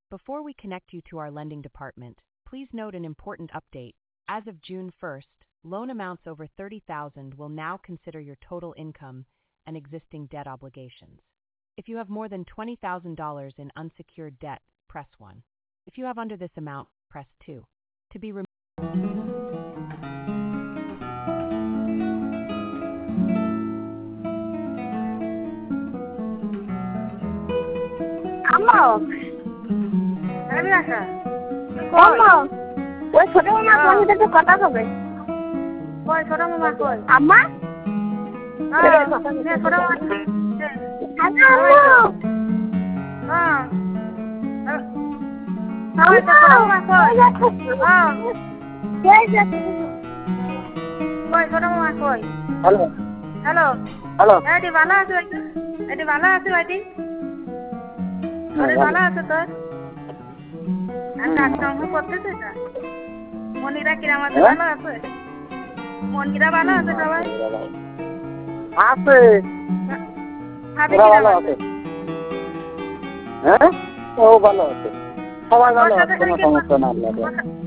Before we connect you to our lending department, please note an important update. As of June 1st, loan amounts over $30,000 will now consider your total income and existing debt obligations. If you have more than $20,000 in unsecured debt, press 1. If you have under this amount, press 2. To be Amor, amor, ওই ছোট মামা কোন সাথে কথা হবে? কই ছোট মামা কই? আম্মা? হ্যাঁ, ছোট মামা। হ্যালো। হ্যাঁ। কই ছোট মামা কই? হ্যাঁ। কই ছোট মামা কই? Hello hello. হ্যালো এডি ভালো আছে? এডি ভালো আছে ভাইটি? আরে ভালো আছে তোর? আর কাজ করতেছিস না? মনিরা কিরাম আছে? ভালো আছে? মনিরা ভালো আছে সবাই? আছে ভাবি ওরা কিরাম ভালো আছে? আছে। হ্যাঁ ও ভালো আছে, সবাই ভালো আছে, কোনো সমস্যা না আল্লাহ।